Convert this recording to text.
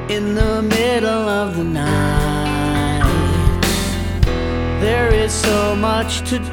in the middle of the night. There is so much to